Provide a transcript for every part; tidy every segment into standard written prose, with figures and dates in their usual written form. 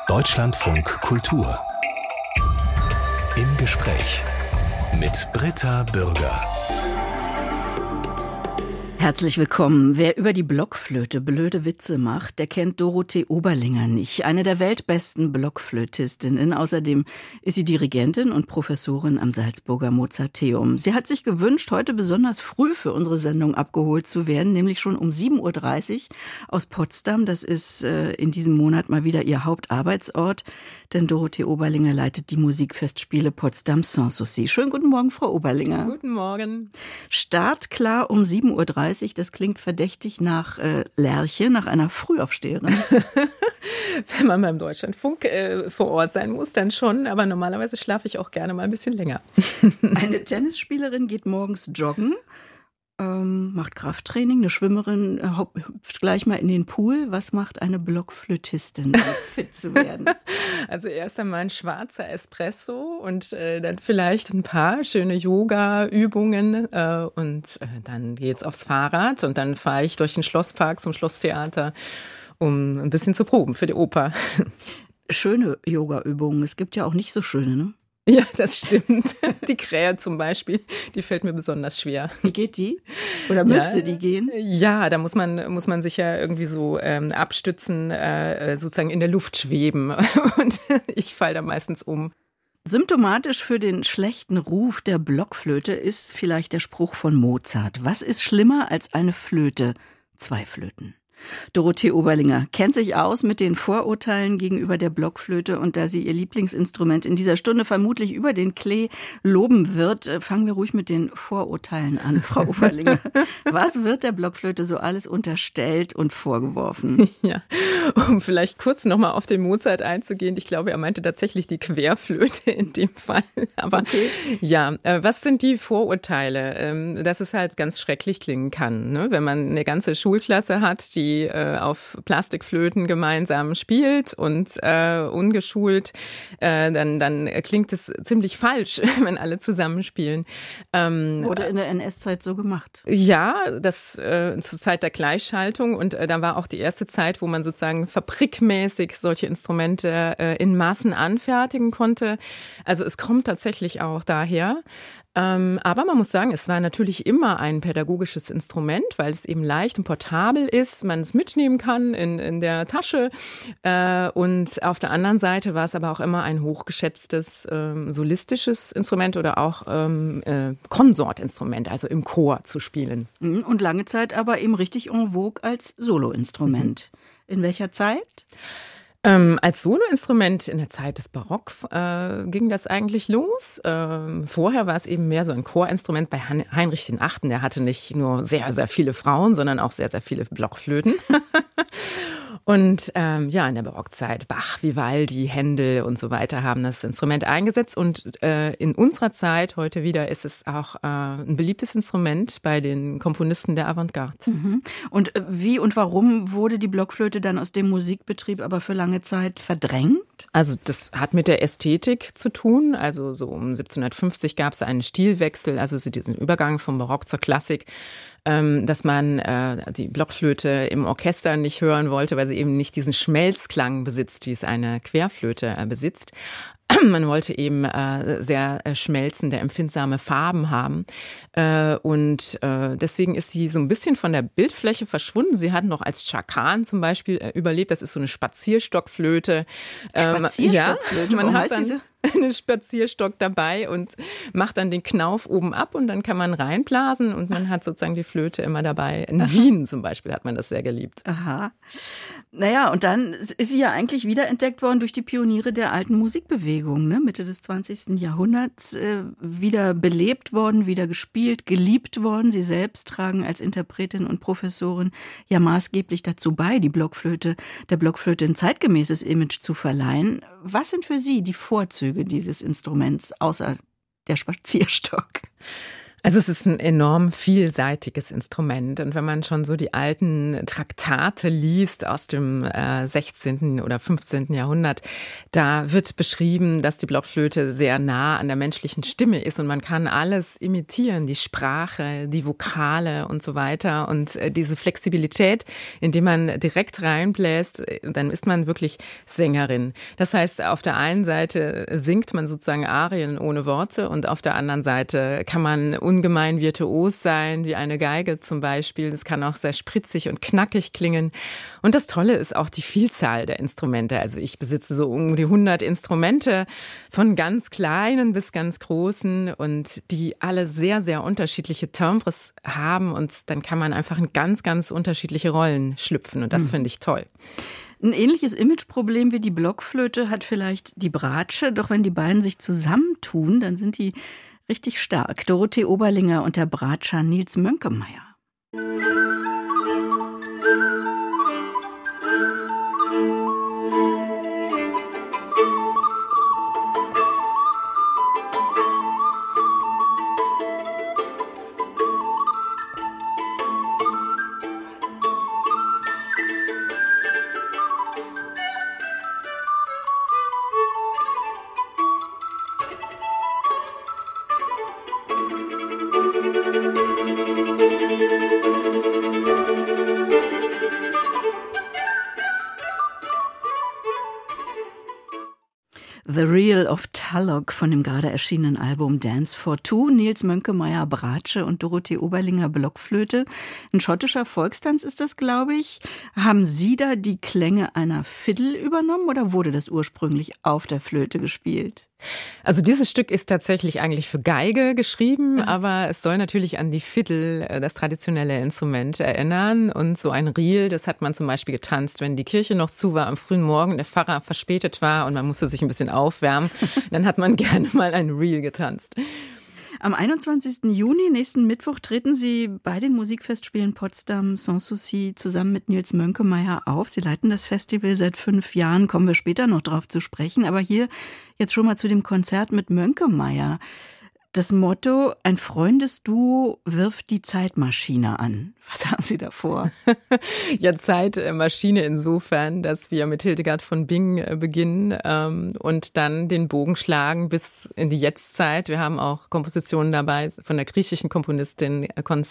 Deutschlandfunk Kultur. Im Gespräch mit Britta Bürger. Herzlich willkommen. Wer über die Blockflöte blöde Witze macht, der kennt Dorothee Oberlinger nicht. Eine der weltbesten Blockflötistinnen. Außerdem ist sie Dirigentin und Professorin am Salzburger Mozarteum. Sie hat sich gewünscht, heute besonders früh für unsere Sendung abgeholt zu werden, nämlich schon um 7.30 Uhr aus Potsdam. Das ist in diesem Monat mal wieder ihr Hauptarbeitsort, denn Dorothee Oberlinger leitet die Musikfestspiele Potsdam Sans Souci. Schönen guten Morgen, Frau Oberlinger. Guten Morgen. Startklar um 7.30 Uhr. Das klingt verdächtig nach Lerche, nach einer Frühaufsteherin. Wenn man beim Deutschlandfunk vor Ort sein muss, dann schon. Aber normalerweise schlafe ich auch gerne mal ein bisschen länger. Eine Tennisspielerin geht morgens joggen, macht Krafttraining. Eine Schwimmerin hüpft gleich mal in den Pool. Was macht eine Blockflötistin, um fit zu werden? Also erst einmal ein schwarzer Espresso und dann vielleicht ein paar schöne Yoga-Übungen und dann geht's aufs Fahrrad und dann fahre ich durch den Schlosspark zum Schlosstheater, um ein bisschen zu proben für die Oper. Schöne Yoga-Übungen. Es gibt ja auch nicht so schöne, ne? Ja, das stimmt. Die Krähe zum Beispiel, die fällt mir besonders schwer. Wie geht die? Oder müsste die gehen? Ja, da muss man sich ja irgendwie so abstützen, sozusagen in der Luft schweben. Und ich falle da meistens um. Symptomatisch für den schlechten Ruf der Blockflöte ist vielleicht der Spruch von Mozart. Was ist schlimmer als eine Flöte? 2 Flöten. Dorothee Oberlinger kennt sich aus mit den Vorurteilen gegenüber der Blockflöte und da sie ihr Lieblingsinstrument in dieser Stunde vermutlich über den Klee loben wird, fangen wir ruhig mit den Vorurteilen an, Frau Oberlinger. Was wird der Blockflöte so alles unterstellt und vorgeworfen? Ja, um vielleicht kurz nochmal auf den Mozart einzugehen. Ich glaube, er meinte tatsächlich die Querflöte in dem Fall. Aber okay. Ja, was sind die Vorurteile? Dass es halt ganz schrecklich klingen kann, ne? Wenn man eine ganze Schulklasse hat, die auf Plastikflöten gemeinsam spielt und ungeschult, dann klingt es ziemlich falsch, wenn alle zusammenspielen. Wurde in der NS-Zeit so gemacht? Ja, das zur Zeit der Gleichschaltung und da war auch die erste Zeit, wo man sozusagen fabrikmäßig solche Instrumente in Massen anfertigen konnte. Also es kommt tatsächlich auch daher. Aber man muss sagen, es war natürlich immer ein pädagogisches Instrument, weil es eben leicht und portabel ist, man es mitnehmen kann in der Tasche. Und auf der anderen Seite war es aber auch immer ein hochgeschätztes solistisches Instrument oder auch Konsortinstrument, also im Chor zu spielen. Und lange Zeit aber eben richtig en vogue als Soloinstrument. In welcher Zeit? Als Soloinstrument in der Zeit des Barock ging das eigentlich los. Vorher war es eben mehr so ein Chorinstrument bei Heinrich VIII. Der hatte nicht nur sehr, sehr viele Frauen, sondern auch sehr, sehr viele Blockflöten. Und in der Barockzeit, Bach, Vivaldi, Händel und so weiter haben das Instrument eingesetzt. Und in unserer Zeit, heute wieder, ist es auch ein beliebtes Instrument bei den Komponisten der Avantgarde. Mhm. Und wie und warum wurde die Blockflöte dann aus dem Musikbetrieb aber für lange Zeit verdrängt? Also das hat mit der Ästhetik zu tun. Also so um 1750 gab es einen Stilwechsel, also diesen Übergang vom Barock zur Klassik, dass man die Blockflöte im Orchester nicht hören wollte, weil sie eben nicht diesen Schmelzklang besitzt, wie es eine Querflöte besitzt. Man wollte eben sehr schmelzende, empfindsame Farben haben. Und deswegen ist sie so ein bisschen von der Bildfläche verschwunden. Sie hat noch als Chakan zum Beispiel überlebt. Das ist so eine Spazierstockflöte. Spazierstockflöte? Ja, man hat dann einen Spazierstock dabei und macht dann den Knauf oben ab und dann kann man reinblasen und man hat sozusagen die Flöte immer dabei. In Wien zum Beispiel hat man das sehr geliebt. Aha. Naja, und dann ist sie ja eigentlich wiederentdeckt worden durch die Pioniere der alten Musikbewegung, ne? Mitte des 20. Jahrhunderts, wieder belebt worden, wieder gespielt, geliebt worden. Sie selbst tragen als Interpretin und Professorin ja maßgeblich dazu bei, der Blockflöte ein zeitgemäßes Image zu verleihen. Was sind für Sie die Vorzüge dieses Instruments außer der Spazierstock? Also es ist ein enorm vielseitiges Instrument und wenn man schon so die alten Traktate liest aus dem 16. oder 15. Jahrhundert, da wird beschrieben, dass die Blockflöte sehr nah an der menschlichen Stimme ist und man kann alles imitieren, die Sprache, die Vokale und so weiter und diese Flexibilität, indem man direkt reinbläst, dann ist man wirklich Sängerin. Das heißt, auf der einen Seite singt man sozusagen Arien ohne Worte und auf der anderen Seite kann man ungemein virtuos sein, wie eine Geige zum Beispiel. Das kann auch sehr spritzig und knackig klingen. Und das Tolle ist auch die Vielzahl der Instrumente. Also ich besitze so um die 100 Instrumente, von ganz kleinen bis ganz großen und die alle sehr, sehr unterschiedliche Timbres haben und dann kann man einfach in ganz, ganz unterschiedliche Rollen schlüpfen und das finde ich toll. Ein ähnliches Imageproblem wie die Blockflöte hat vielleicht die Bratsche, doch wenn die beiden sich zusammentun, dann sind die richtig stark. Dorothee Oberlinger und der Bratscher Nils Mönkemeyer. The Reel of Talog von dem gerade erschienenen Album Dance for Two. Nils Mönkemeyer Bratsche und Dorothee Oberlinger Blockflöte. Ein schottischer Volkstanz ist das, glaube ich. Haben Sie da die Klänge einer Fiddle übernommen oder wurde das ursprünglich auf der Flöte gespielt? Also dieses Stück ist tatsächlich eigentlich für Geige geschrieben, aber es soll natürlich an die Fiddle, das traditionelle Instrument, erinnern. Und so ein Reel, das hat man zum Beispiel getanzt, wenn die Kirche noch zu war am frühen Morgen, der Pfarrer verspätet war und man musste sich ein bisschen aufwärmen. Dann hat man gerne mal ein Reel getanzt. Am 21. Juni, nächsten Mittwoch, treten Sie bei den Musikfestspielen Potsdam Sans Souci zusammen mit Nils Mönkemeyer auf. Sie leiten das Festival seit 5 Jahren, kommen wir später noch drauf zu sprechen. Aber hier jetzt schon mal zu dem Konzert mit Mönkemeyer. Das Motto, ein Freundesduo wirft die Zeitmaschine an. Was haben Sie da vor? Ja, Zeitmaschine insofern, dass wir mit Hildegard von Bingen beginnen und dann den Bogen schlagen bis in die Jetztzeit. Wir haben auch Kompositionen dabei von der griechischen Komponistin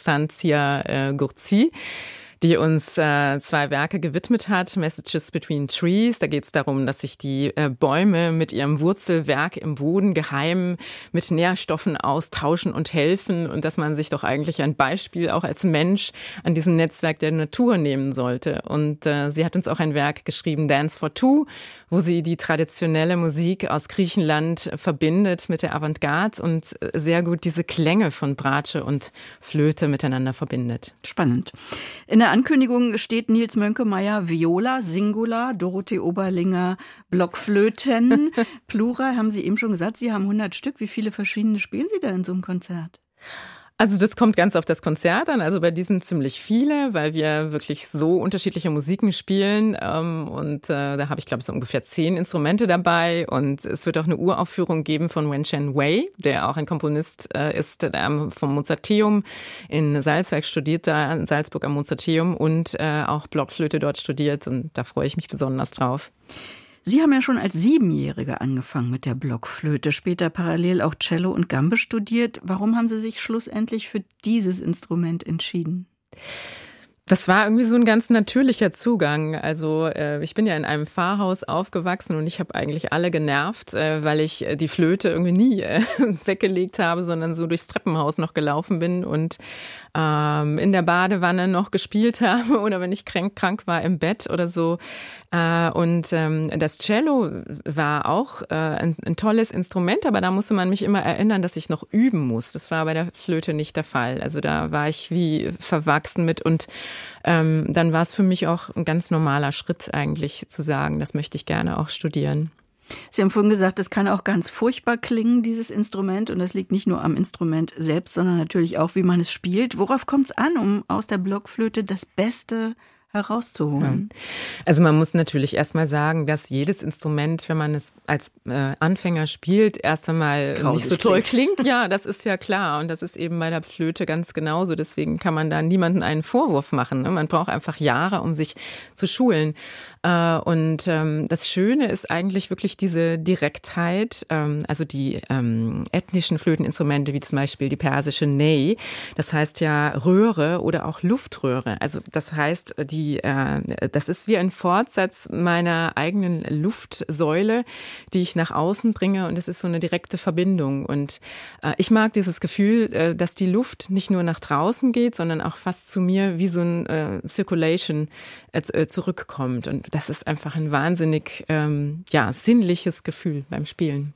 Constantia Gurtsi, die uns 2 Werke gewidmet hat, Messages Between Trees. Da geht es darum, dass sich die Bäume mit ihrem Wurzelwerk im Boden geheim mit Nährstoffen austauschen und helfen und dass man sich doch eigentlich ein Beispiel auch als Mensch an diesem Netzwerk der Natur nehmen sollte. Und sie hat uns auch ein Werk geschrieben, Dance for Two, wo sie die traditionelle Musik aus Griechenland verbindet mit der Avantgarde und sehr gut diese Klänge von Bratsche und Flöte miteinander verbindet. Spannend. In der Ankündigung steht Nils Mönkemeyer Viola, Singular, Dorothee Oberlinger Blockflöten, Plural, haben Sie eben schon gesagt, Sie haben 100 Stück. Wie viele verschiedene spielen Sie da in so einem Konzert? Also das kommt ganz auf das Konzert an. Also bei diesen ziemlich viele, weil wir wirklich so unterschiedliche Musiken spielen. Und da habe ich, glaube ich, so ungefähr 10 Instrumente dabei. Und es wird auch eine Uraufführung geben von Wen-Shen Wei, der auch ein Komponist ist, der vom Mozarteum in Salzburg studiert, da in Salzburg am Mozarteum und auch Blockflöte dort studiert. Und da freue ich mich besonders drauf. Sie haben ja schon als 7-Jährige angefangen mit der Blockflöte, später parallel auch Cello und Gambe studiert. Warum haben Sie sich schlussendlich für dieses Instrument entschieden? Das war irgendwie so ein ganz natürlicher Zugang. Also ich bin ja in einem Pfarrhaus aufgewachsen und ich habe eigentlich alle genervt, weil ich die Flöte irgendwie nie weggelegt habe, sondern so durchs Treppenhaus noch gelaufen bin und in der Badewanne noch gespielt habe oder wenn ich krank war im Bett oder so. Und das Cello war auch ein tolles Instrument, aber da musste man mich immer erinnern, dass ich noch üben muss. Das war bei der Flöte nicht der Fall. Also da war ich wie verwachsen mit und dann war es für mich auch ein ganz normaler Schritt eigentlich zu sagen, das möchte ich gerne auch studieren. Sie haben vorhin gesagt, es kann auch ganz furchtbar klingen, dieses Instrument. Und das liegt nicht nur am Instrument selbst, sondern natürlich auch, wie man es spielt. Worauf kommt es an, um aus der Blockflöte das Beste herauszuholen. Also man muss natürlich erstmal sagen, dass jedes Instrument, wenn man es als Anfänger spielt, erst einmal nicht so toll klingt. Ja, das ist ja klar. Und das ist eben bei der Flöte ganz genauso. Deswegen kann man da niemandem einen Vorwurf machen. Man braucht einfach Jahre, um sich zu schulen. Und das Schöne ist eigentlich wirklich diese Direktheit, also die ethnischen Flöteninstrumente, wie zum Beispiel die persische Ney, das heißt ja Röhre oder auch Luftröhre. Also das heißt, das ist wie ein Fortsatz meiner eigenen Luftsäule, die ich nach außen bringe, und es ist so eine direkte Verbindung. Und ich mag dieses Gefühl, dass die Luft nicht nur nach draußen geht, sondern auch fast zu mir wie so ein Circulation zurückkommt. Und das ist einfach ein wahnsinnig sinnliches Gefühl beim Spielen.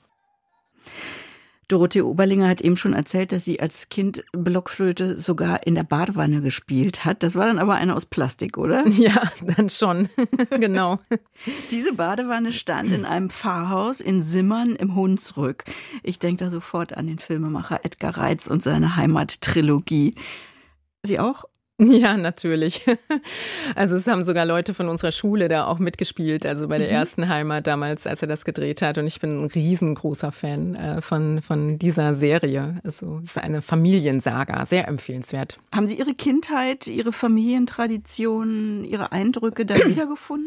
Dorothee Oberlinger hat eben schon erzählt, dass sie als Kind Blockflöte sogar in der Badewanne gespielt hat. Das war dann aber eine aus Plastik, oder? Ja, dann schon. Genau. Diese Badewanne stand in einem Pfarrhaus in Simmern im Hunsrück. Ich denke da sofort an den Filmemacher Edgar Reitz und seine Heimattrilogie. Sie auch? Ja, natürlich. Also es haben sogar Leute von unserer Schule da auch mitgespielt, also bei der ersten Heimat damals, als er das gedreht hat. Und ich bin ein riesengroßer Fan von dieser Serie. Also es ist eine Familiensaga, sehr empfehlenswert. Haben Sie Ihre Kindheit, Ihre Familientraditionen, Ihre Eindrücke da wiedergefunden?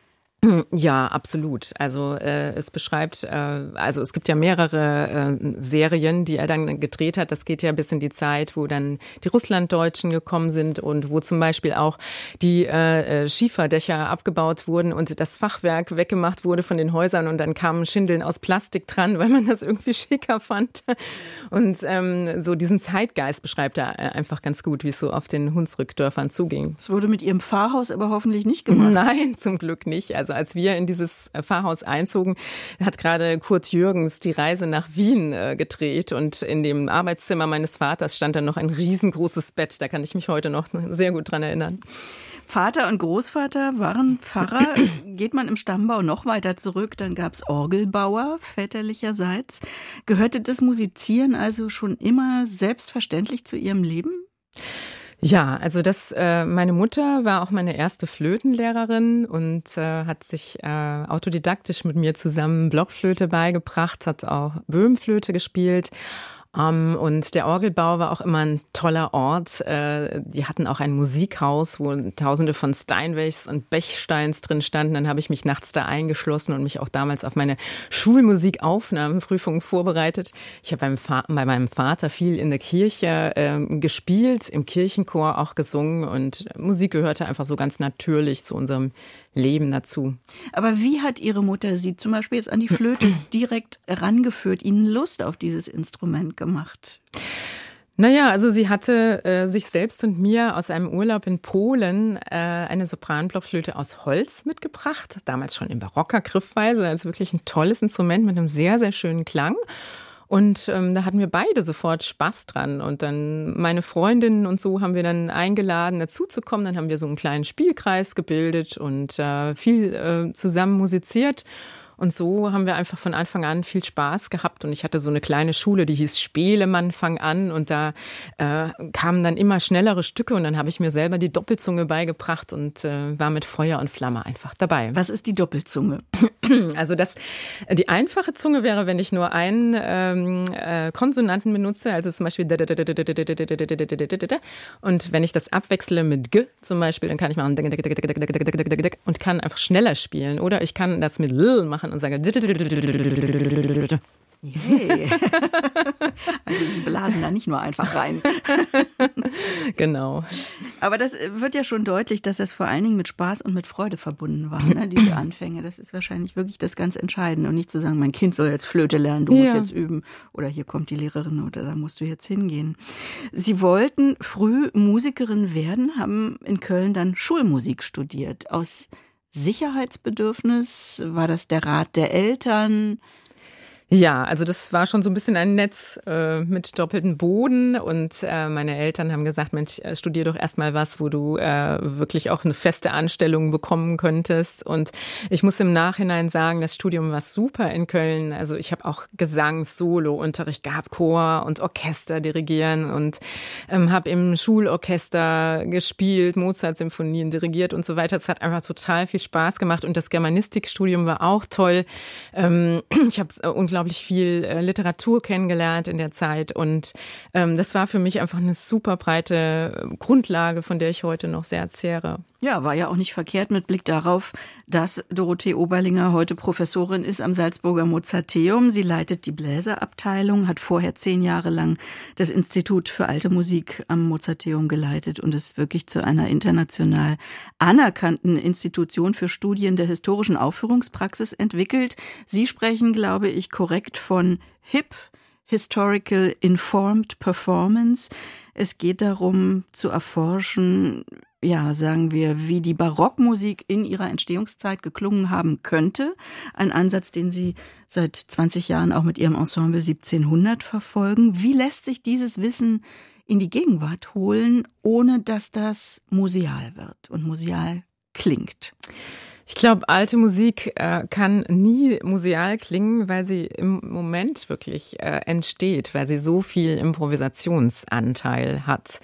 Ja, absolut. Also es beschreibt, es gibt ja mehrere Serien, die er dann gedreht hat. Das geht ja bis in die Zeit, wo dann die Russlanddeutschen gekommen sind und wo zum Beispiel auch die Schieferdächer abgebaut wurden und das Fachwerk weggemacht wurde von den Häusern, und dann kamen Schindeln aus Plastik dran, weil man das irgendwie schicker fand. Und so diesen Zeitgeist beschreibt er einfach ganz gut, wie es so auf den Hunsrückdörfern zuging. Das wurde mit Ihrem Pfarrhaus aber hoffentlich nicht gemacht. Nein, zum Glück nicht. Also als wir in dieses Pfarrhaus einzogen, hat gerade Kurt Jürgens die Reise nach Wien gedreht, und in dem Arbeitszimmer meines Vaters stand dann noch ein riesengroßes Bett. Da kann ich mich heute noch sehr gut dran erinnern. Vater und Großvater waren Pfarrer. Geht man im Stammbau noch weiter zurück, dann gab es Orgelbauer väterlicherseits. Gehörte das Musizieren also schon immer selbstverständlich zu Ihrem Leben? Ja, also meine Mutter war auch meine erste Flötenlehrerin und hat sich autodidaktisch mit mir zusammen Blockflöte beigebracht, hat auch Böhmflöte gespielt. Und der Orgelbau war auch immer ein toller Ort. Die hatten auch ein Musikhaus, wo Tausende von Steinways und Bechsteins drin standen. Dann habe ich mich nachts da eingeschlossen und mich auch damals auf meine Schulmusikaufnahmeprüfung vorbereitet. Ich habe bei meinem Vater viel in der Kirche gespielt, im Kirchenchor auch gesungen, und Musik gehörte einfach so ganz natürlich zu unserem Leben dazu. Aber wie hat Ihre Mutter Sie zum Beispiel jetzt an die Flöte direkt rangeführt, Ihnen Lust auf dieses Instrument gemacht? Naja, also sie hatte sich selbst und mir aus einem Urlaub in Polen eine Sopranblockflöte aus Holz mitgebracht, damals schon in barocker Griffweise, also wirklich ein tolles Instrument mit einem sehr, sehr schönen Klang. Und da hatten wir beide sofort Spaß dran. Und dann meine Freundinnen und so haben wir dann eingeladen, dazu zu kommen. Dann haben wir so einen kleinen Spielkreis gebildet und viel zusammen musiziert. Und so haben wir einfach von Anfang an viel Spaß gehabt. Und ich hatte so eine kleine Schule, die hieß Spelemann, fang an. Und da kamen dann immer schnellere Stücke. Und dann habe ich mir selber die Doppelzunge beigebracht und war mit Feuer und Flamme einfach dabei. Was ist die Doppelzunge? Also die einfache Zunge wäre, wenn ich nur einen Konsonanten benutze, also zum Beispiel und wenn ich das abwechsle mit G zum Beispiel, dann kann ich machen und kann einfach schneller spielen. Oder ich kann das mit L machen und sage Yay. Also Sie blasen da nicht nur einfach rein. Genau. Aber das wird ja schon deutlich, dass das vor allen Dingen mit Spaß und mit Freude verbunden war, ne? Diese Anfänge. Das ist wahrscheinlich wirklich das ganz Entscheidende. Und nicht zu sagen, mein Kind soll jetzt Flöte lernen, du musst jetzt üben. Oder hier kommt die Lehrerin oder da musst du jetzt hingehen. Sie wollten früh Musikerin werden, haben in Köln dann Schulmusik studiert. Aus Sicherheitsbedürfnis? War das der Rat der Eltern? Ja, also das war schon so ein bisschen ein Netz mit doppeltem Boden und meine Eltern haben gesagt, Mensch, studier doch erstmal was, wo du wirklich auch eine feste Anstellung bekommen könntest. Und ich muss im Nachhinein sagen, das Studium war super in Köln. Also ich habe auch Gesangs-Solo-Unterricht gehabt, Chor und Orchester dirigieren und habe im Schulorchester gespielt, Mozart-Symphonien dirigiert und so weiter. Es hat einfach total viel Spaß gemacht und das Germanistikstudium war auch toll. Ich habe unglaublich viel Literatur kennengelernt in der Zeit und das war für mich einfach eine super breite Grundlage, von der ich heute noch sehr zehre. Ja, war ja auch nicht verkehrt mit Blick darauf, dass Dorothee Oberlinger heute Professorin ist am Salzburger Mozarteum. Sie leitet die Bläserabteilung, hat vorher 10 Jahre lang das Institut für Alte Musik am Mozarteum geleitet und ist wirklich zu einer international anerkannten Institution für Studien der historischen Aufführungspraxis entwickelt. Sie sprechen, glaube ich, korrekt von HIP, Historical Informed Performance. Es geht darum, zu erforschen, ja, sagen wir, wie die Barockmusik in ihrer Entstehungszeit geklungen haben könnte. Ein Ansatz, den Sie seit 20 Jahren auch mit Ihrem Ensemble 1700 verfolgen. Wie lässt sich dieses Wissen in die Gegenwart holen, ohne dass das museal wird und museal klingt? Ich glaube, alte Musik kann nie museal klingen, weil sie im Moment wirklich entsteht, weil sie so viel Improvisationsanteil hat.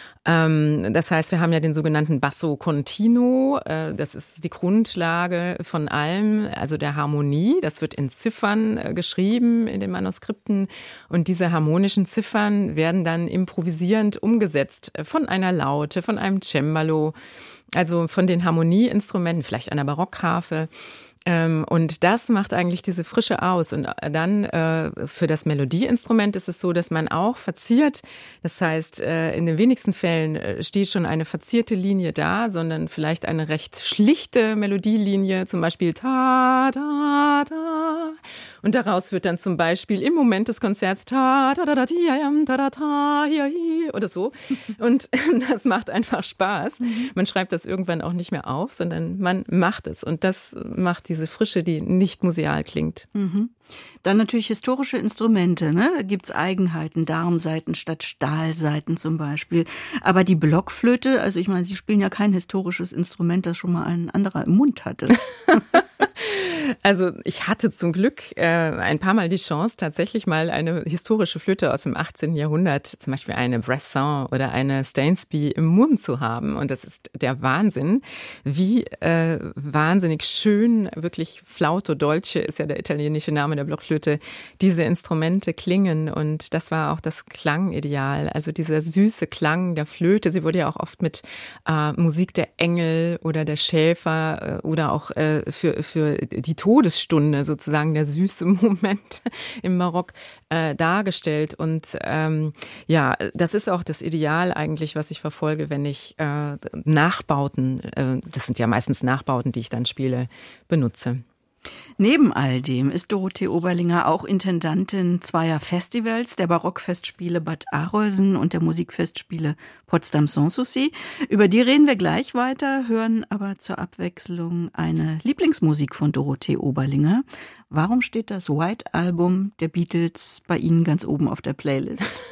Das heißt, wir haben ja den sogenannten Basso Continuo. Das ist die Grundlage von allem, also der Harmonie. Das wird in Ziffern geschrieben in den Manuskripten. Und diese harmonischen Ziffern werden dann improvisierend umgesetzt von einer Laute, von einem Cembalo, also von den Harmonieinstrumenten, vielleicht einer Barockharfe. Und das macht eigentlich diese Frische aus. Und dann für das Melodieinstrument ist es so, dass man auch verziert. Das heißt, in den wenigsten Fällen steht schon eine verzierte Linie da, sondern vielleicht eine recht schlichte Melodielinie, zum Beispiel ta, da, da. Und daraus wird dann zum Beispiel im Moment des Konzerts ta, da, da, da, da, da, ta, hi, hi, oder so. Und das macht einfach Spaß. Man schreibt das irgendwann auch nicht mehr auf, sondern man macht es. Und das macht diese Frische, die nicht museal klingt. Mhm. Dann natürlich historische Instrumente, ne? Da gibt's Eigenheiten, Darmsaiten statt Stahlsaiten zum Beispiel. Aber die Blockflöte, also ich meine, Sie spielen ja kein historisches Instrument, das schon mal ein anderer im Mund hatte. Also ich hatte zum Glück ein paar Mal die Chance, tatsächlich mal eine historische Flöte aus dem 18. Jahrhundert, zum Beispiel eine Bresson oder eine Stainsby im Mund zu haben. Und das ist der Wahnsinn, wie wahnsinnig schön, wirklich Flauto Dolce ist ja der italienische Name der Blockflöte, diese Instrumente klingen. Und das war auch das Klangideal, also dieser süße Klang der Flöte. Sie wurde ja auch oft mit Musik der Engel oder der Schäfer oder auch für die Todesstunde sozusagen, der süße Moment im Barock dargestellt. Und ja, das ist auch das Ideal eigentlich, was ich verfolge, wenn ich Nachbauten, das sind ja meistens Nachbauten, die ich dann spiele, benutze. Neben all dem ist Dorothee Oberlinger auch Intendantin zweier Festivals, der Barockfestspiele Bad Arolsen und der Musikfestspiele Potsdam Sanssouci. Über die reden wir gleich weiter, hören aber zur Abwechslung eine Lieblingsmusik von Dorothee Oberlinger. Warum steht das White Album der Beatles bei Ihnen ganz oben auf der Playlist?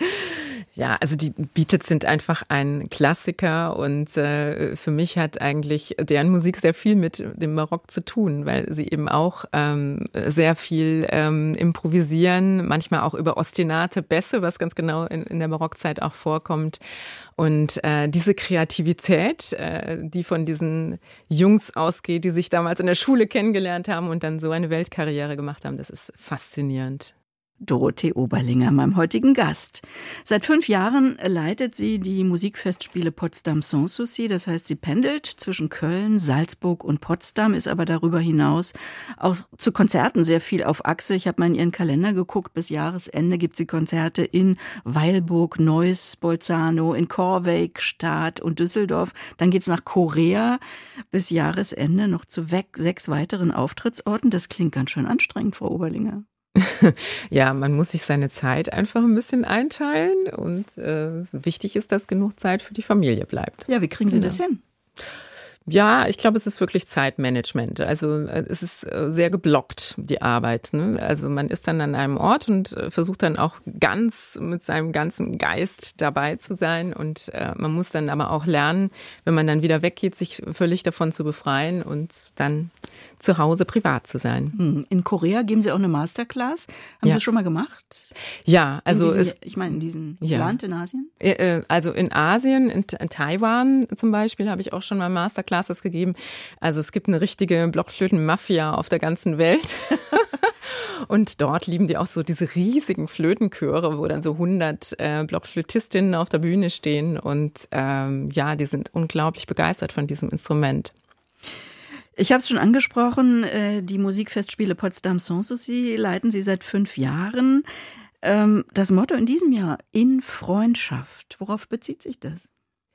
Ja, also die Beatles sind einfach ein Klassiker und für mich hat eigentlich deren Musik sehr viel mit dem Barock zu tun, weil sie eben auch sehr viel improvisieren, manchmal auch über ostinate Bässe, was ganz genau in der Barockzeit auch vorkommt. Und diese Kreativität, die von diesen Jungs ausgeht, die sich damals in der Schule kennengelernt haben und dann so eine Weltkarriere gemacht haben, das ist faszinierend. Dorothee Oberlinger, meinem heutigen Gast. Seit 5 Jahren leitet sie die Musikfestspiele Potsdam Sanssouci. Das heißt, sie pendelt zwischen Köln, Salzburg und Potsdam, ist aber darüber hinaus auch zu Konzerten sehr viel auf Achse. Ich habe mal in ihren Kalender geguckt. Bis Jahresende gibt sie Konzerte in Weilburg, Neuss, Bolzano, in Korwijk, Stade und Düsseldorf. Dann geht's nach Korea. Bis Jahresende noch zu 6 weiteren Auftrittsorten. Das klingt ganz schön anstrengend, Frau Oberlinger. Ja, man muss sich seine Zeit einfach ein bisschen einteilen und wichtig ist, dass genug Zeit für die Familie bleibt. Ja, wie kriegen Sie das hin? Ja, ich glaube, es ist wirklich Zeitmanagement. Also es ist sehr geblockt, die Arbeit. Ne? Also man ist dann an einem Ort und versucht dann auch ganz mit seinem ganzen Geist dabei zu sein. Und man muss dann aber auch lernen, wenn man dann wieder weggeht, sich völlig davon zu befreien und dann zu Hause privat zu sein. In Korea geben Sie auch eine Masterclass. Haben Sie das schon mal gemacht? Ja, also in diesem Land in Asien? Also in Asien, in Taiwan zum Beispiel, habe ich auch schon mal Masterclasses gegeben. Also es gibt eine richtige Blockflöten-Mafia auf der ganzen Welt. Und dort lieben die auch so diese riesigen Flötenchöre, wo dann so 100 Blockflötistinnen auf der Bühne stehen. Und die sind unglaublich begeistert von diesem Instrument. Ich habe es schon angesprochen, die Musikfestspiele Potsdam Sanssouci leiten Sie seit 5 Jahren. Das Motto in diesem Jahr, in Freundschaft, worauf bezieht sich das?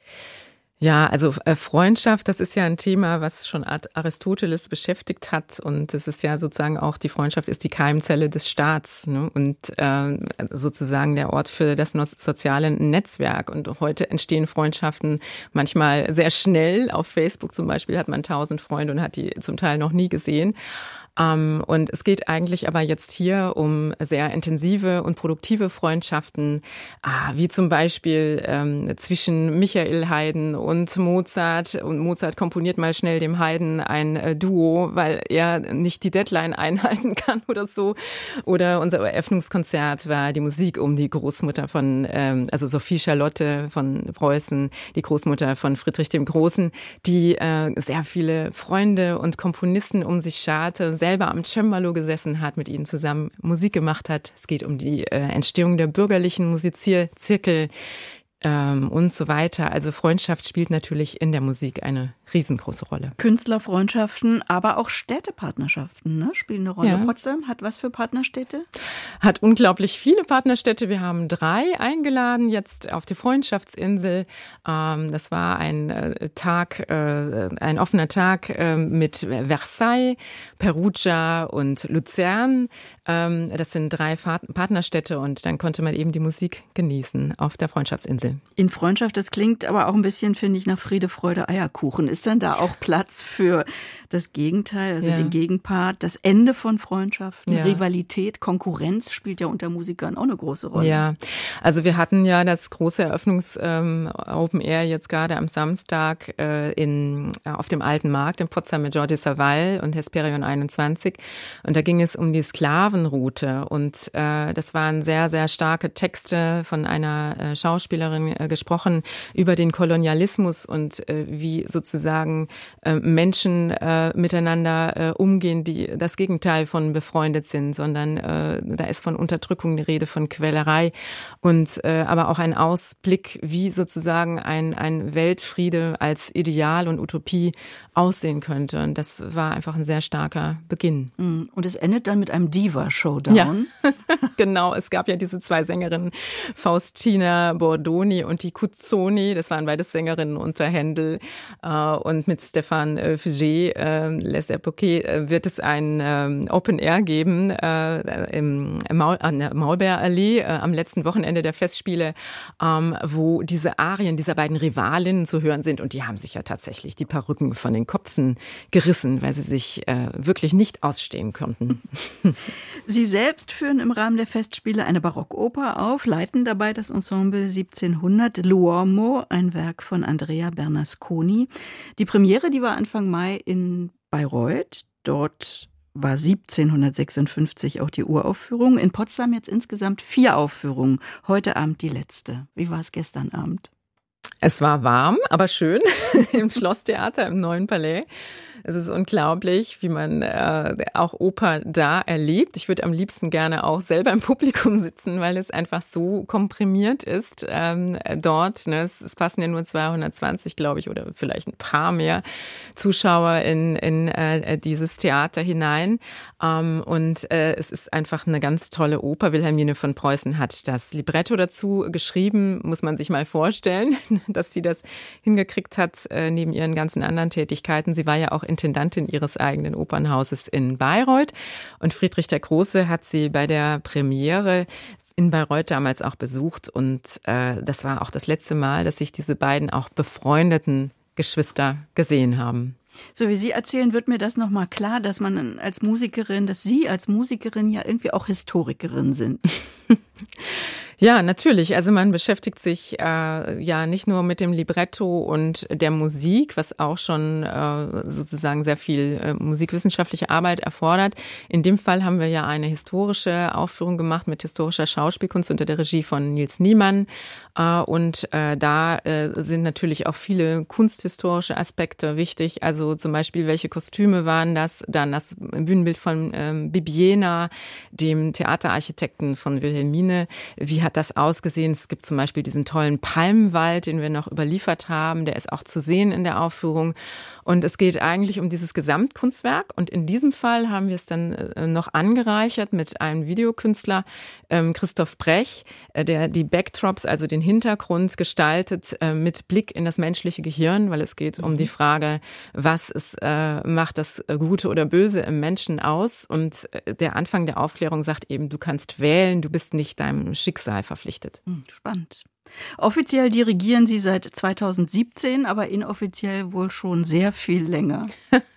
Ja, also Freundschaft, das ist ja ein Thema, was schon Aristoteles beschäftigt hat, und es ist ja sozusagen auch, die Freundschaft ist die Keimzelle des Staats, ne? Und sozusagen der Ort für das soziale Netzwerk. Und heute entstehen Freundschaften manchmal sehr schnell. Auf Facebook zum Beispiel hat man 1000 Freunde und hat die zum Teil noch nie gesehen. Und es geht eigentlich aber jetzt hier um sehr intensive und produktive Freundschaften, wie zum Beispiel zwischen Michael Haydn und Mozart. Und Mozart komponiert mal schnell dem Haydn ein Duo, weil er nicht die Deadline einhalten kann oder so. Oder unser Eröffnungskonzert war die Musik um die Großmutter von, also Sophie Charlotte von Preußen, die Großmutter von Friedrich dem Großen, die sehr viele Freunde und Komponisten um sich scharte, selber am Cembalo gesessen hat, mit ihnen zusammen Musik gemacht hat. Es geht um die Entstehung der bürgerlichen Musizierzirkel und so weiter. Also Freundschaft spielt natürlich in der Musik eine riesengroße Rolle. Künstlerfreundschaften, aber auch Städtepartnerschaften, ne, spielen eine Rolle. Ja. Potsdam hat was für Partnerstädte? Hat unglaublich viele Partnerstädte. Wir haben 3 eingeladen jetzt auf die Freundschaftsinsel. Das war ein offener Tag mit Versailles, Perugia und Luzern. Das sind 3 Partnerstädte, und dann konnte man eben die Musik genießen auf der Freundschaftsinsel. In Freundschaft, das klingt aber auch ein bisschen, finde ich, nach Friede, Freude, Eierkuchen. Ist dann da auch Platz für das Gegenteil, also den Gegenpart, das Ende von Freundschaften, Rivalität, Konkurrenz spielt ja unter Musikern auch eine große Rolle. Ja, also wir hatten ja das große Open Air jetzt gerade am Samstag auf dem Alten Markt in Potsdam mit Jordi Savall und Hesperion 21, und da ging es um die Sklavenroute, und das waren sehr, sehr starke Texte von einer Schauspielerin gesprochen über den Kolonialismus und wie sozusagen Menschen miteinander umgehen, die das Gegenteil von befreundet sind, sondern da ist von Unterdrückung die Rede, von Quälerei, und aber auch ein Ausblick, wie sozusagen ein Weltfriede als Ideal und Utopie aussehen könnte. Und das war einfach ein sehr starker Beginn. Und es endet dann mit einem Diva-Showdown. Ja, genau. Es gab ja diese 2 Sängerinnen, Faustina Bordoni und die Cuzzoni. Das waren beides Sängerinnen unter Händel. Und mit Stéphane Fugé, Les Epoquets, wird es ein Open Air geben an der Maulbeerallee am letzten Wochenende der Festspiele, wo diese Arien dieser beiden Rivalinnen zu hören sind. Und die haben sich ja tatsächlich die Perücken von den Köpfen gerissen, weil sie sich wirklich nicht ausstehen konnten. Sie selbst führen im Rahmen der Festspiele eine Barockoper auf, leiten dabei das Ensemble 1700 L'Uomo, ein Werk von Andrea Bernasconi. Die Premiere, die war Anfang Mai in Bayreuth. Dort war 1756 auch die Uraufführung. In Potsdam jetzt insgesamt 4 Aufführungen. Heute Abend die letzte. Wie war es gestern Abend? Es war warm, aber schön im Schlosstheater im Neuen Palais. Es ist unglaublich, wie man auch Oper da erlebt. Ich würde am liebsten gerne auch selber im Publikum sitzen, weil es einfach so komprimiert ist dort. Ne? Es passen ja nur 220, glaube ich, oder vielleicht ein paar mehr Zuschauer in dieses Theater hinein. Und es ist einfach eine ganz tolle Oper. Wilhelmine von Preußen hat das Libretto dazu geschrieben, muss man sich mal vorstellen, dass sie das hingekriegt hat, neben ihren ganzen anderen Tätigkeiten. Sie war ja auch Intendantin ihres eigenen Opernhauses in Bayreuth, und Friedrich der Große hat sie bei der Premiere in Bayreuth damals auch besucht, und das war auch das letzte Mal, dass sich diese beiden auch befreundeten Geschwister gesehen haben. So wie Sie erzählen, wird mir das nochmal klar, dass man als Musikerin, dass Sie als Musikerin ja irgendwie auch Historikerin sind. Ja, natürlich. Also man beschäftigt sich ja nicht nur mit dem Libretto und der Musik, was auch schon sozusagen sehr viel musikwissenschaftliche Arbeit erfordert. In dem Fall haben wir ja eine historische Aufführung gemacht mit historischer Schauspielkunst unter der Regie von Nils Niemann. Und da sind natürlich auch viele kunsthistorische Aspekte wichtig. Also zum Beispiel, welche Kostüme waren das? Dann das Bühnenbild von Bibiena, dem Theaterarchitekten von Wilhelmine. Wie hat das ausgesehen? Es gibt zum Beispiel diesen tollen Palmenwald, den wir noch überliefert haben. Der ist auch zu sehen in der Aufführung. Und es geht eigentlich um dieses Gesamtkunstwerk. Und in diesem Fall haben wir es dann noch angereichert mit einem Videokünstler, Christoph Brech, der die Backdrops, also den Hintergrund gestaltet mit Blick in das menschliche Gehirn, weil es geht um die Frage, was macht das Gute oder Böse im Menschen aus? Und der Anfang der Aufklärung sagt eben, du kannst wählen, du bist nicht deinem Schicksal verpflichtet. Spannend. Offiziell dirigieren Sie seit 2017, aber inoffiziell wohl schon sehr viel länger.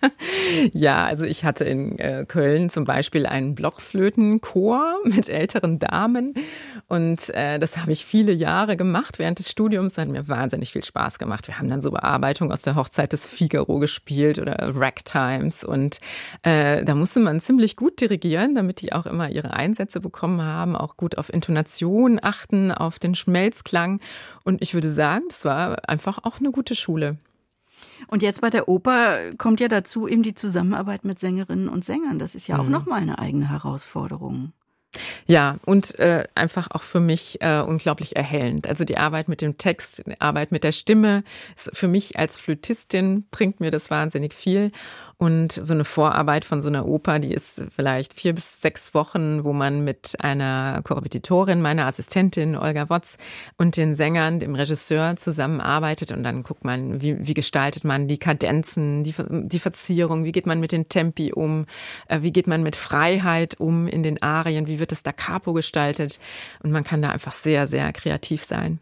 Ja, also ich hatte in Köln zum Beispiel einen Blockflötenchor mit älteren Damen und das habe ich viele Jahre gemacht während des Studiums. Das hat mir wahnsinnig viel Spaß gemacht. Wir haben dann so Bearbeitungen aus der Hochzeit des Figaro gespielt oder Ragtimes und da musste man ziemlich gut dirigieren, damit die auch immer ihre Einsätze bekommen haben, auch gut auf Intonation achten, auf den Schmelzklang. Und ich würde sagen, das war einfach auch eine gute Schule. Und jetzt bei der Oper kommt ja dazu eben die Zusammenarbeit mit Sängerinnen und Sängern. Das ist ja auch nochmal eine eigene Herausforderung. Ja, und einfach auch für mich unglaublich erhellend. Also die Arbeit mit dem Text, die Arbeit mit der Stimme, ist für mich als Flötistin bringt mir das wahnsinnig viel. Und so eine Vorarbeit von so einer Oper, die ist vielleicht 4 bis 6 Wochen, wo man mit einer Korrepetitorin, meiner Assistentin Olga Wotz und den Sängern, dem Regisseur zusammenarbeitet. Und dann guckt man, wie gestaltet man die Kadenzen, die Verzierung, wie geht man mit den Tempi um, wie geht man mit Freiheit um in den Arien, wie wird das Da Capo gestaltet. Und man kann da einfach sehr, sehr kreativ sein.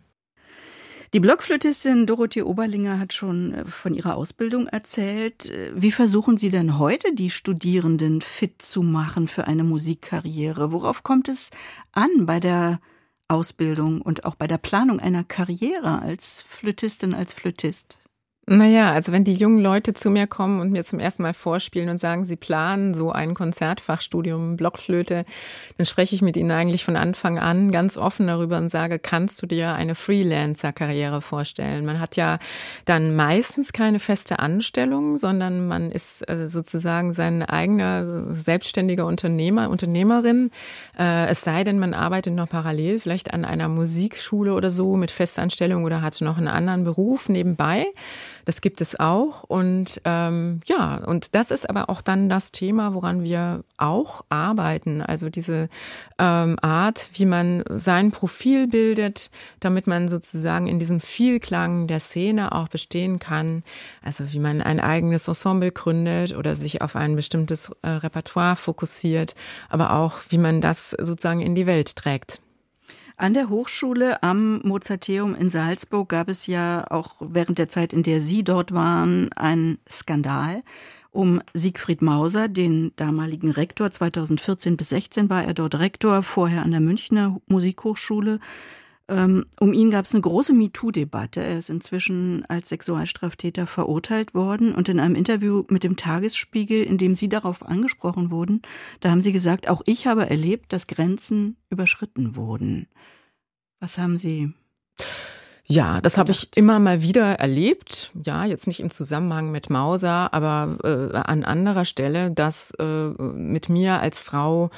Die Blockflötistin Dorothee Oberlinger hat schon von ihrer Ausbildung erzählt. Wie versuchen Sie denn heute, die Studierenden fit zu machen für eine Musikkarriere? Worauf kommt es an bei der Ausbildung und auch bei der Planung einer Karriere als Flötistin, als Flötist? Naja, also wenn die jungen Leute zu mir kommen und mir zum ersten Mal vorspielen und sagen, sie planen so ein Konzertfachstudium Blockflöte, dann spreche ich mit ihnen eigentlich von Anfang an ganz offen darüber und sage, kannst du dir eine Freelancer-Karriere vorstellen? Man hat ja dann meistens keine feste Anstellung, sondern man ist sozusagen sein eigener selbstständiger Unternehmer, Unternehmerin. Es sei denn, man arbeitet noch parallel vielleicht an einer Musikschule oder so mit Festanstellung oder hat noch einen anderen Beruf nebenbei. Das gibt es auch und und das ist aber auch dann das Thema, woran wir auch arbeiten. Also diese Art, wie man sein Profil bildet, damit man sozusagen in diesem Vielklang der Szene auch bestehen kann. Also wie man ein eigenes Ensemble gründet oder sich auf ein bestimmtes Repertoire fokussiert, aber auch wie man das sozusagen in die Welt trägt. An der Hochschule am Mozarteum in Salzburg gab es ja auch während der Zeit, in der Sie dort waren, einen Skandal um Siegfried Mauser, den damaligen Rektor. 2014 bis 2016 war er dort Rektor, vorher an der Münchner Musikhochschule. Um ihn gab es eine große MeToo-Debatte. Er ist inzwischen als Sexualstraftäter verurteilt worden. Und in einem Interview mit dem Tagesspiegel, in dem Sie darauf angesprochen wurden, da haben Sie gesagt, auch ich habe erlebt, dass Grenzen überschritten wurden. Was haben Sie? Ja, das habe ich immer mal wieder erlebt. Ja, jetzt nicht im Zusammenhang mit Mauser, aber an anderer Stelle, dass mit mir als Frau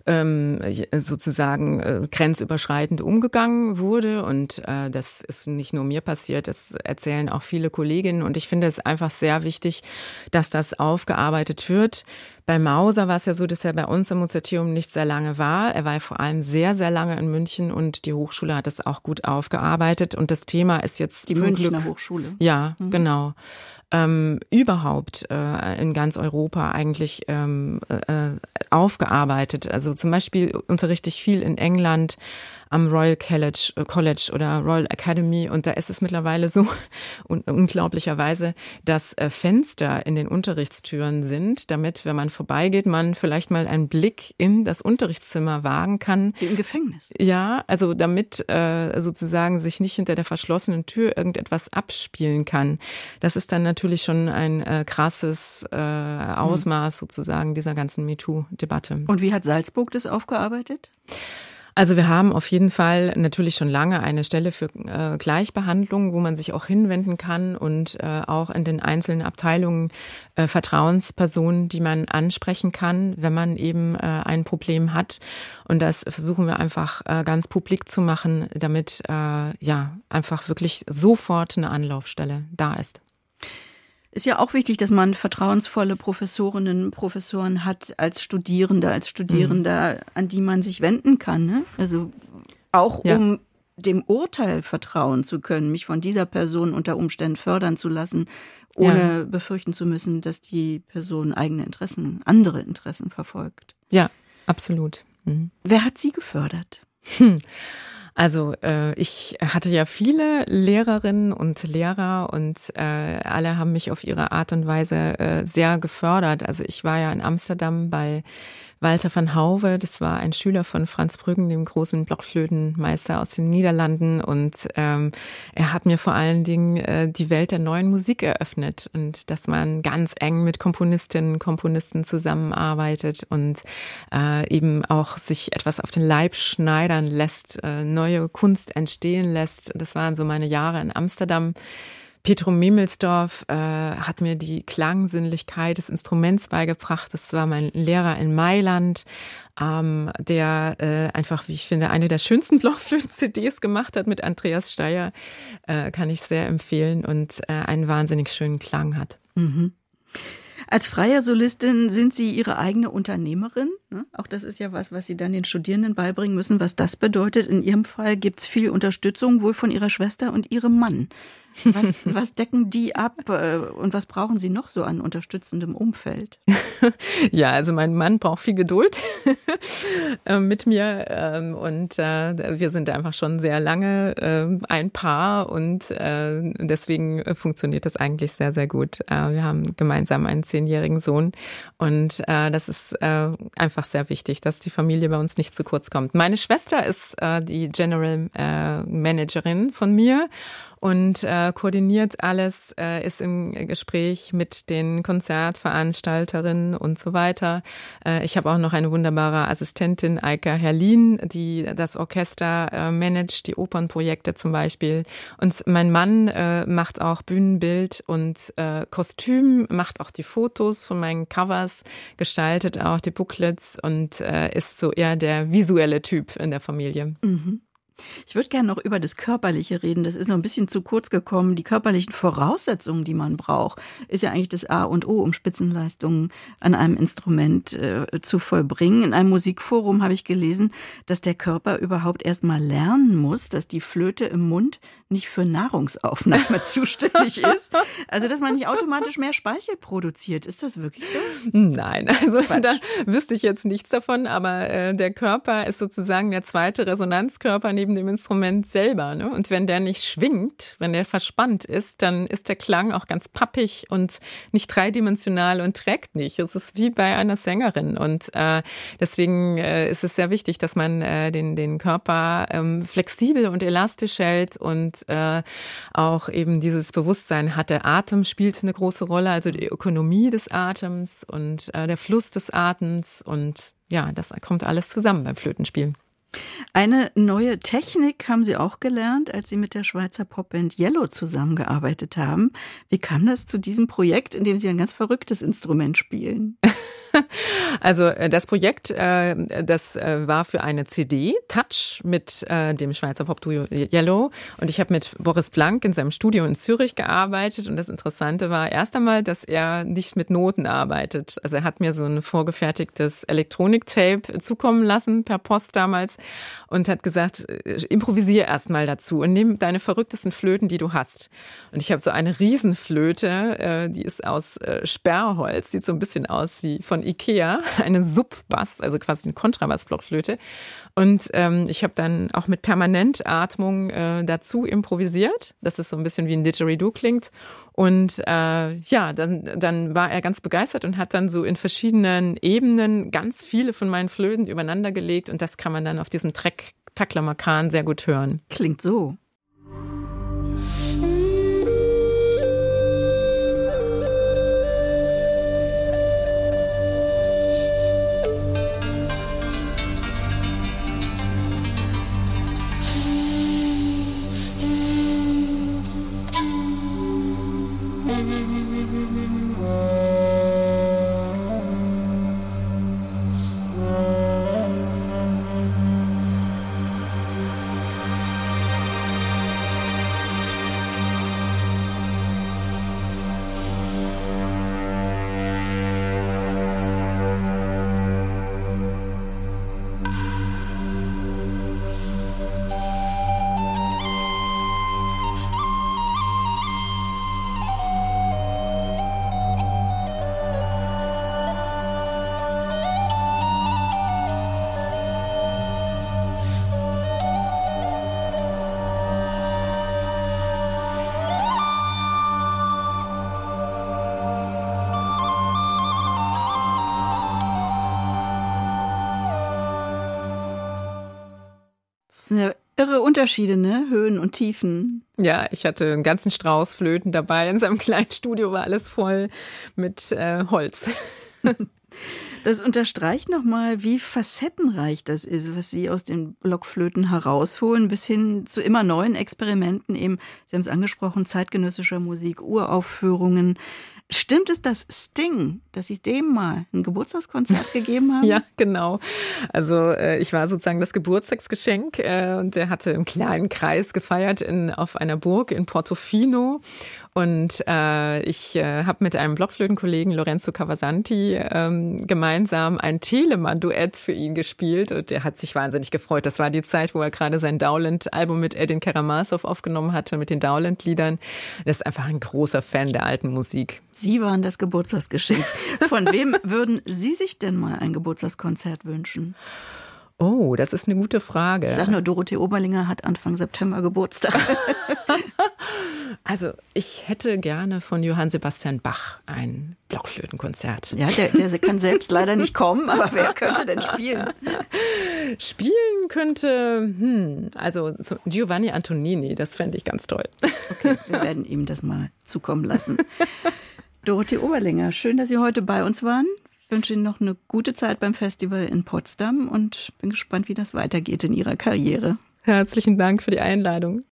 sozusagen grenzüberschreitend umgegangen wurde. Und das ist nicht nur mir passiert, das erzählen auch viele Kolleginnen. Und ich finde es einfach sehr wichtig, dass das aufgearbeitet wird. Bei Mauser war es ja so, dass er bei uns am Mozarteum nicht sehr lange war. Er war vor allem sehr, sehr lange in München und die Hochschule hat das auch gut aufgearbeitet. Und das Thema ist jetzt die zum Münchner Glück, Hochschule. Ja, genau. Überhaupt in ganz Europa eigentlich aufgearbeitet. Also zum Beispiel unterrichte ich viel in England, am Royal College oder Royal Academy und da ist es mittlerweile so unglaublicherweise, dass Fenster in den Unterrichtstüren sind, damit, wenn man vorbeigeht, man vielleicht mal einen Blick in das Unterrichtszimmer wagen kann. Wie im Gefängnis. Ja, also damit sozusagen sich nicht hinter der verschlossenen Tür irgendetwas abspielen kann. Das ist dann natürlich schon ein krasses Ausmaß sozusagen dieser ganzen MeToo-Debatte. Und wie hat Salzburg das aufgearbeitet? Also wir haben auf jeden Fall natürlich schon lange eine Stelle für Gleichbehandlung, wo man sich auch hinwenden kann und auch in den einzelnen Abteilungen Vertrauenspersonen, die man ansprechen kann, wenn man eben ein Problem hat. Und das versuchen wir einfach ganz publik zu machen, damit einfach wirklich sofort eine Anlaufstelle da ist. Ist ja auch wichtig, dass man vertrauensvolle Professorinnen und Professoren hat als Studierender, an die man sich wenden kann. Ne? Also auch um dem Urteil vertrauen zu können, mich von dieser Person unter Umständen fördern zu lassen, ohne befürchten zu müssen, dass die Person andere Interessen verfolgt. Ja, absolut. Mhm. Wer hat Sie gefördert? Also ich hatte ja viele Lehrerinnen und Lehrer und alle haben mich auf ihre Art und Weise sehr gefördert. Also ich war ja in Amsterdam bei Walter van Hauwe, das war ein Schüler von Franz Brüggen, dem großen Blockflötenmeister aus den Niederlanden und er hat mir vor allen Dingen die Welt der neuen Musik eröffnet und dass man ganz eng mit Komponistinnen und Komponisten zusammenarbeitet und eben auch sich etwas auf den Leib schneidern lässt, neue Kunst entstehen lässt. Das waren so meine Jahre in Amsterdam. Petro Memelsdorf hat mir die Klangsinnlichkeit des Instruments beigebracht. Das war mein Lehrer in Mailand, der einfach, wie ich finde, eine der schönsten Blockflöten-CDs gemacht hat mit Andreas Steyer. Kann ich sehr empfehlen und einen wahnsinnig schönen Klang hat. Mhm. Als freie Solistin sind Sie Ihre eigene Unternehmerin. Auch das ist ja was Sie dann den Studierenden beibringen müssen, was das bedeutet. In Ihrem Fall gibt es viel Unterstützung, wohl von Ihrer Schwester und Ihrem Mann. Was decken die ab und was brauchen Sie noch so an unterstützendem Umfeld? Ja, also mein Mann braucht viel Geduld mit mir und wir sind einfach schon sehr lange ein Paar und deswegen funktioniert das eigentlich sehr, sehr gut. Wir haben gemeinsam einen 10-jährigen Sohn und das ist einfach sehr wichtig, dass die Familie bei uns nicht zu kurz kommt. Meine Schwester ist die General Managerin von mir und koordiniert alles, ist im Gespräch mit den Konzertveranstalterinnen und so weiter. Ich habe auch noch eine wunderbare Assistentin, Eika Herlin, die das Orchester managt, die Opernprojekte zum Beispiel. Und mein Mann macht auch Bühnenbild und Kostüm, macht auch die Fotos von meinen Covers, gestaltet auch die Booklets und ist so eher der visuelle Typ in der Familie. Mhm. Ich würde gerne noch über das Körperliche reden. Das ist noch ein bisschen zu kurz gekommen. Die körperlichen Voraussetzungen, die man braucht, ist ja eigentlich das A und O, um Spitzenleistungen an einem Instrument zu vollbringen. In einem Musikforum habe ich gelesen, dass der Körper überhaupt erst mal lernen muss, dass die Flöte im Mund nicht für Nahrungsaufnahme zuständig ist. Also, dass man nicht automatisch mehr Speichel produziert. Ist das wirklich so? Nein, also da wüsste ich jetzt nichts davon, aber der Körper ist sozusagen der zweite Resonanzkörper neben dem Instrument selber. Ne? Und wenn der nicht schwingt, wenn der verspannt ist, dann ist der Klang auch ganz pappig und nicht dreidimensional und trägt nicht. Es ist wie bei einer Sängerin. Und deswegen ist es sehr wichtig, dass man den Körper flexibel und elastisch hält und auch eben dieses Bewusstsein hat. Der Atem spielt eine große Rolle, also die Ökonomie des Atems und der Fluss des Atems. Und ja, das kommt alles zusammen beim Flötenspielen. Eine neue Technik haben Sie auch gelernt, als Sie mit der Schweizer Popband Yellow zusammengearbeitet haben. Wie kam das zu diesem Projekt, in dem Sie ein ganz verrücktes Instrument spielen? Also das Projekt, das war für eine CD, Touch, mit dem Schweizer Popduo Yellow. Und ich habe mit Boris Blank in seinem Studio in Zürich gearbeitet. Und das Interessante war erst einmal, dass er nicht mit Noten arbeitet. Also er hat mir so ein vorgefertigtes Elektroniktape zukommen lassen, per Post damals. Und hat gesagt, improvisier erst mal dazu und nimm deine verrücktesten Flöten, die du hast. Und ich habe so eine Riesenflöte, die ist aus Sperrholz, sieht so ein bisschen aus wie von von Ikea, eine Subbass, also quasi eine Kontrabass-Blockflöte. Und ich habe dann auch mit Permanentatmung dazu improvisiert, dass es so ein bisschen wie ein Didgeridoo klingt. Und dann war er ganz begeistert und hat dann so in verschiedenen Ebenen ganz viele von meinen Flöten übereinander gelegt. Und das kann man dann auf diesem Track Taklamakan sehr gut hören. Klingt so. Irre Unterschiede, ne? Höhen und Tiefen. Ja, ich hatte einen ganzen Strauß Flöten dabei. In seinem kleinen Studio war alles voll mit Holz. Das unterstreicht nochmal, wie facettenreich das ist, was Sie aus den Blockflöten herausholen, bis hin zu immer neuen Experimenten, eben, Sie haben es angesprochen, zeitgenössischer Musik, Uraufführungen. Stimmt es, dass Sting, dass Sie dem mal ein Geburtstagskonzert gegeben haben? Ja, genau. Also ich war sozusagen das Geburtstagsgeschenk und der hatte im kleinen Kreis gefeiert auf einer Burg in Portofino. Und ich habe mit einem Blockflötenkollegen, Lorenzo Cavasanti, gemeinsam ein Telemann-Duett für ihn gespielt. Und der hat sich wahnsinnig gefreut. Das war die Zeit, wo er gerade sein Dowland-Album mit Edin Karamazov aufgenommen hatte, mit den Dowland-Liedern. Er ist einfach ein großer Fan der alten Musik. Sie waren das Geburtstagsgeschenk. Von wem würden Sie sich denn mal ein Geburtstagskonzert wünschen? Oh, das ist eine gute Frage. Ich sage nur, Dorothee Oberlinger hat Anfang September Geburtstag. Also ich hätte gerne von Johann Sebastian Bach ein Blockflötenkonzert. Ja, der kann selbst leider nicht kommen, aber wer könnte denn spielen? Spielen könnte, also Giovanni Antonini, das fände ich ganz toll. Okay, wir werden ihm das mal zukommen lassen. Dorothee Oberlinger, schön, dass Sie heute bei uns waren. Ich wünsche Ihnen noch eine gute Zeit beim Festival in Potsdam und bin gespannt, wie das weitergeht in Ihrer Karriere. Herzlichen Dank für die Einladung.